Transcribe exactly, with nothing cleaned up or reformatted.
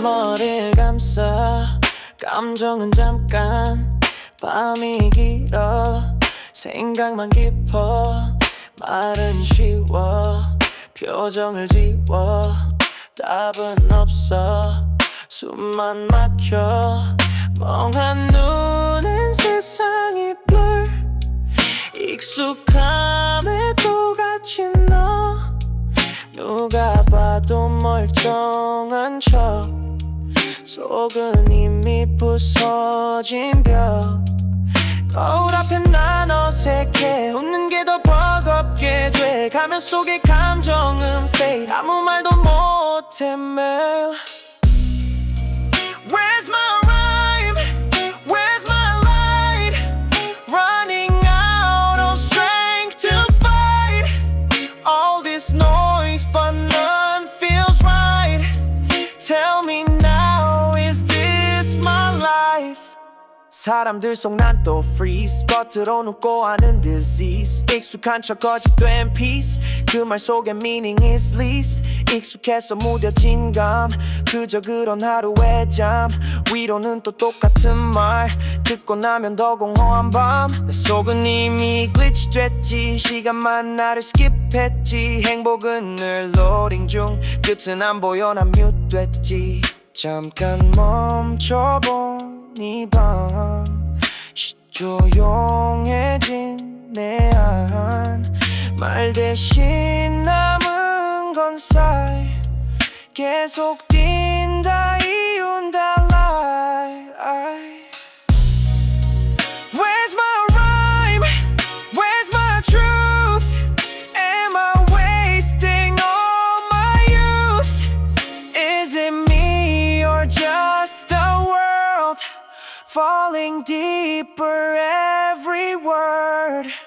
머리를 감싸 감정은 잠깐 밤이 길어 생각만 깊어 말은 쉬워 표정을 지워 답은 없어 숨만 막혀 멍한 눈엔 세상이 blur 익숙함에도 갇힌 너 누가 봐도 멀쩡한 척 속은 이미 부서진 벽 거울 앞에 난 어색해 웃는 게 더 버겁게 돼 가면 속의 감정은 fade 아무 말도 못해 매일 Where's my rhyme? Where's my light? Running out of strength to fight all this noise but none feels right Tell me now, is this my life? 사람들 속 난 또 freeze 겉으로 웃고 하는 disease 익숙한 척 거짓된 peace 그 말 속에 meaning is least 익숙해서 무뎌진 감 그저 그런 하루의 잠 위로는 또 똑같은 말 듣고 나면 더 공허한 밤 내 속은 이미 glitch 됐지 시간만 나를 skip했지 행복은 늘 loading 중 끝은 안 보여 난 mute 됐지 잠깐 멈춰본 이 밤 조용해진 내 안 말 대신 남은 건 sigh 계속 뛴다 이운다 lie Where's my rhyme? Where's my truth? Am I wasting all my youth? Is it me or just the world falling deeper every word?